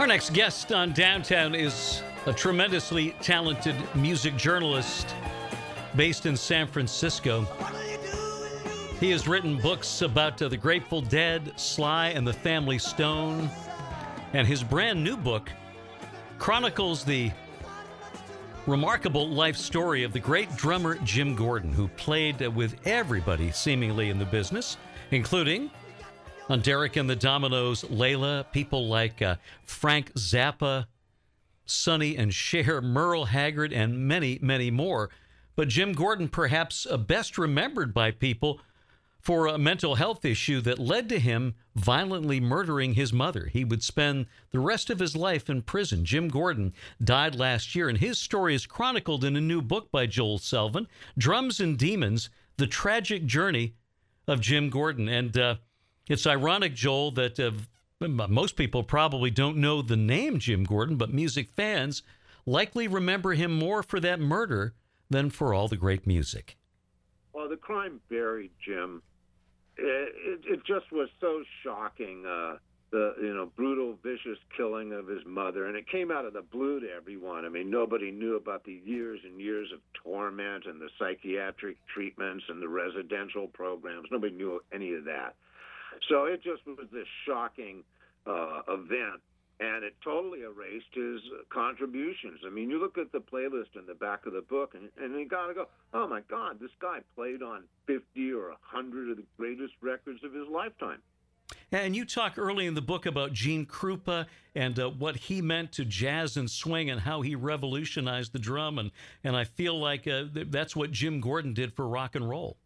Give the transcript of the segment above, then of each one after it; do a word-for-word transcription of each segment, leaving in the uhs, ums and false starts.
Our next guest on Downtown is a tremendously talented music journalist based in San Francisco. He has written books about uh, the Grateful Dead, Sly and the Family Stone, and his brand new book chronicles the remarkable life story of the great drummer Jim Gordon, who played uh, with everybody seemingly in the business, including on Derek and the Dominoes, Layla, people like uh, Frank Zappa, Sonny and Cher, Merle Haggard, and many, many more. But Jim Gordon, perhaps uh, best remembered by people for a mental health issue that led to him violently murdering his mother. He would spend the rest of his life in prison. Jim Gordon died last year, and his story is chronicled in a new book by Joel Selvin, Drums and Demons, The Tragic Journey of Jim Gordon. And uh, it's ironic, Joel, that uh, most people probably don't know the name Jim Gordon, but music fans likely remember him more for that murder than for all the great music. Well, the crime buried Jim. It, it, it just was so shocking, uh, the you know brutal, vicious killing of his mother, and it came out of the blue to everyone. I mean, nobody knew about the years and years of torment and the psychiatric treatments and the residential programs. Nobody knew any of that. So it just was this shocking uh, event, and it totally erased his contributions. I mean, you look at the playlist in the back of the book, and, and you got to go, oh, my God, this guy played on fifty or one hundred of the greatest records of his lifetime. And you talk early in the book about Gene Krupa and uh, what he meant to jazz and swing and how he revolutionized the drum. And, and I feel like uh, that's what Jim Gordon did for rock and roll.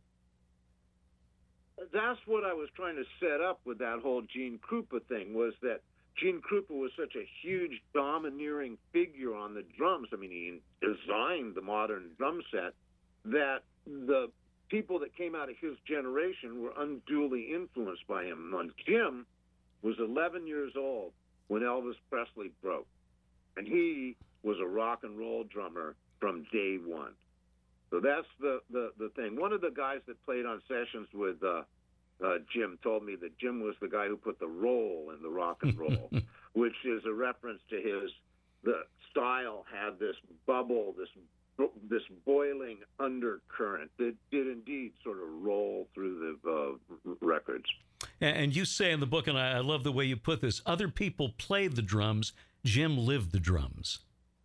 That's what I was trying to set up with that whole Gene Krupa thing, was that Gene Krupa was such a huge, domineering figure on the drums. I mean, he designed the modern drum set, that the people that came out of his generation were unduly influenced by him. And Jim was eleven years old when Elvis Presley broke, and he was a rock and roll drummer from day one. So that's the, the, the thing. One of the guys that played on sessions with uh, uh, Jim told me that Jim was the guy who put the roll in the rock and roll, which is a reference to his, the style had this bubble, this this boiling undercurrent that did indeed sort of roll through the uh, records. And you say in the book, and I love the way you put this, other people played the drums, Jim lived the drums.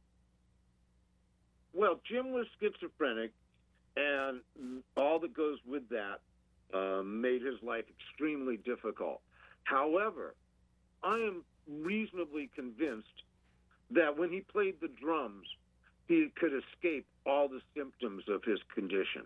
Well, Jim was schizophrenic, and all that goes with that uh, made his life extremely difficult. However, I am reasonably convinced that when he played the drums, he could escape all the symptoms of his condition.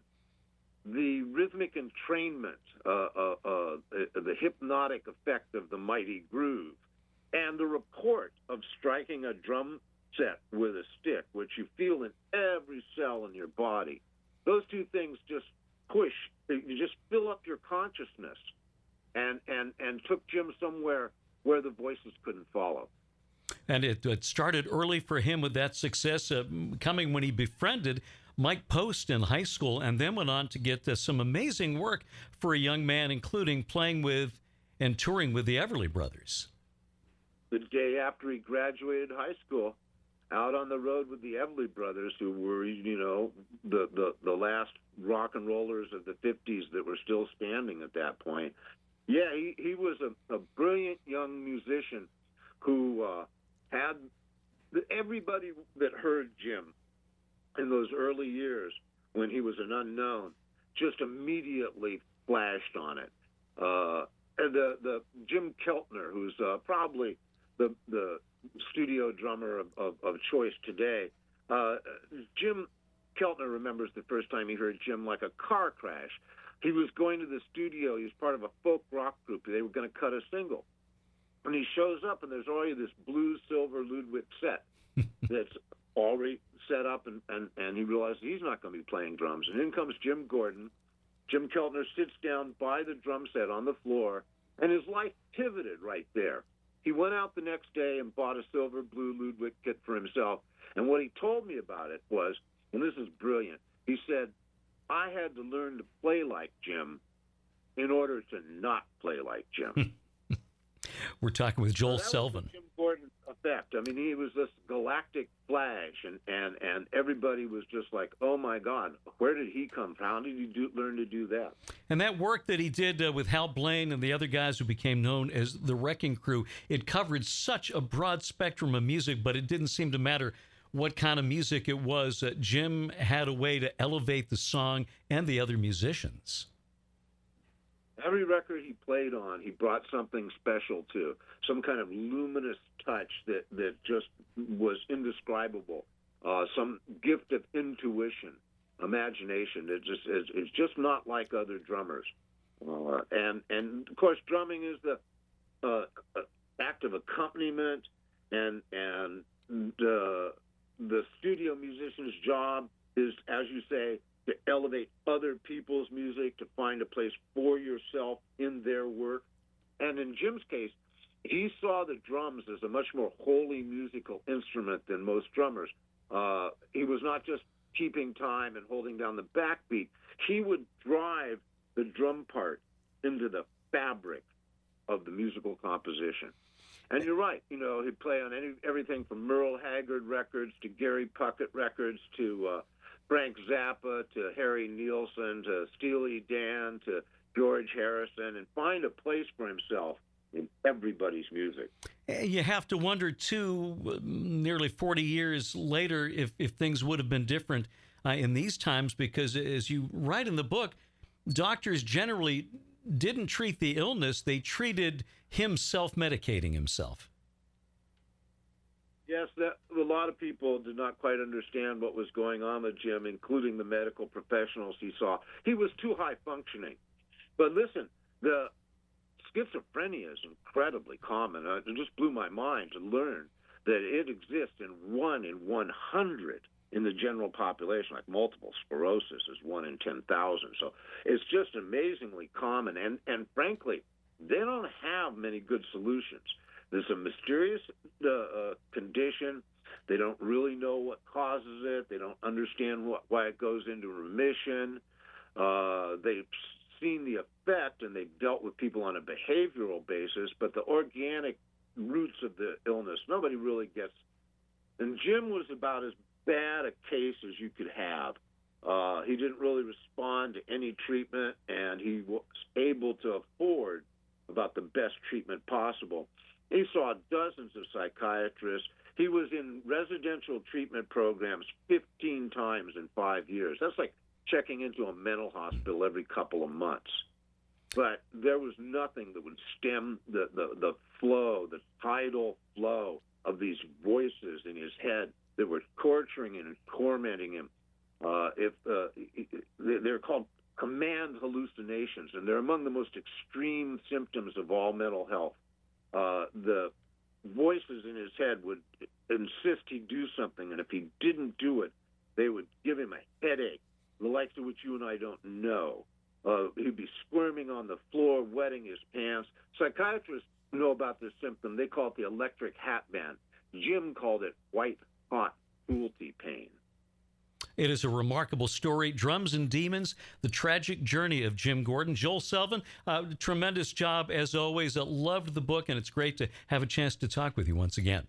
The rhythmic entrainment, uh, uh, uh, the hypnotic effect of the mighty groove, and the report of striking a drum set with a stick, which you feel in every cell in your body. Those two things just push, you just fill up your consciousness, and, and, and took Jim somewhere where the voices couldn't follow. And it, it started early for him with that success, uh, coming when he befriended Mike Post in high school, and then went on to get uh, some amazing work for a young man, including playing with and touring with the Everly Brothers. The day after he graduated high school, out on the road with the Everly Brothers, who were, you know, the, the, the last rock and rollers of the fifties that were still standing at that point. Yeah, he, he was a, a brilliant young musician who uh, had the, everybody that heard Jim in those early years when he was an unknown just immediately flashed on it. Uh, and the, the Jim Keltner, who's uh, probably the the studio drummer of, of, of choice today, uh, Jim Keltner remembers the first time he heard Jim like a car crash. He was going to the studio. He was part of a folk rock group. They were going to cut a single. And he shows up, and there's already this blue silver Ludwig set that's already set up, and, and, and he realizes he's not going to be playing drums. And in comes Jim Gordon. Jim Keltner sits down by the drum set on the floor, and his life pivoted right there. He went out the next day and bought a silver blue Ludwig kit for himself. And what he told me about it was, and this is brilliant, he said, I had to learn to play like Jim in order to not play like Jim. We're talking with Joel so that was Selvin. the Jim Gordon effect. I mean, he was this galactic flash, and, and, and everybody was just like, oh, my God, where did he come from? How did he do, learn to do that? And that work that he did uh, with Hal Blaine and the other guys who became known as the Wrecking Crew, it covered such a broad spectrum of music, but it didn't seem to matter what kind of music it was. Uh, Jim had a way to elevate the song and the other musicians. Every record he played on, he brought something special to, some kind of luminous touch that, that just was indescribable, uh, some gift of intuition, imagination. It just it's, it's just not like other drummers. Uh, and, and, of course, drumming is the uh, act of accompaniment, and, and the, the studio musician's job is, as you say, to elevate other people's music, to find a place for yourself in their work. And in Jim's case, he saw the drums as a much more holy musical instrument than most drummers. Uh, he was not just keeping time and holding down the backbeat. He would drive the drum part into the fabric of the musical composition. And you're right, you know, he'd play on any, everything from Merle Haggard records to Gary Puckett records to uh, Frank Zappa to Harry Nilsson to Steely Dan to George Harrison, and find a place for himself in everybody's music. You have to wonder, too, nearly forty years later, if, if things would have been different uh, in these times, because as you write in the book, doctors generally didn't treat the illness. They treated him self-medicating himself. Yes, that, a lot of people did not quite understand what was going on with Jim, including the medical professionals he saw. He was too high functioning. But listen, the schizophrenia is incredibly common. Uh, it just blew my mind to learn that it exists in one in one hundred in the general population, like multiple sclerosis is one in ten thousand. So it's just amazingly common. And, and frankly, they don't have many good solutions. There's a mysterious uh, uh, condition. They don't really know what causes it. They don't understand what, why it goes into remission. Uh, they've seen the effect, and they've dealt with people on a behavioral basis, but the organic roots of the illness, nobody really gets. And Jim was about as bad a case as you could have. Uh, he didn't really respond to any treatment, and he was able to afford about the best treatment possible. He saw dozens of psychiatrists. He was in residential treatment programs fifteen times in five years. That's like checking into a mental hospital every couple of months. But there was nothing that would stem the, the, the flow, the tidal flow of these voices in his head that were torturing and tormenting him. Uh, if uh, they're called command hallucinations, and they're among the most extreme symptoms of all mental health. Uh, the voices in his head would insist he do something, and if he didn't do it, they would give him a headache, the likes of which you and I don't know. Uh, he'd be squirming on the floor, wetting his pants. Psychiatrists know about this symptom. They call it the electric hat band. Jim called it white-hot cruelty pain. It is a remarkable story. Drums and Demons, the tragic journey of Jim Gordon. Joel Selvin, uh, tremendous job as always. I loved the book, and it's great to have a chance to talk with you once again.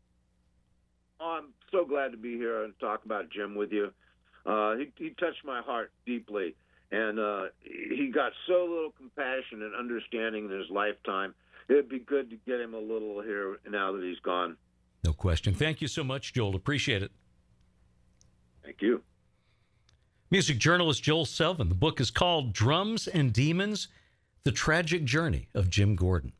Oh, I'm so glad to be here and talk about Jim with you. Uh, he, he touched my heart deeply, and uh, he got so little compassion and understanding in his lifetime. It'd be good to get him a little here now that he's gone. No question. Thank you so much, Joel. Appreciate it. Thank you. Music journalist Joel Selvin. The book is called Drums and Demons, The Tragic Journey of Jim Gordon.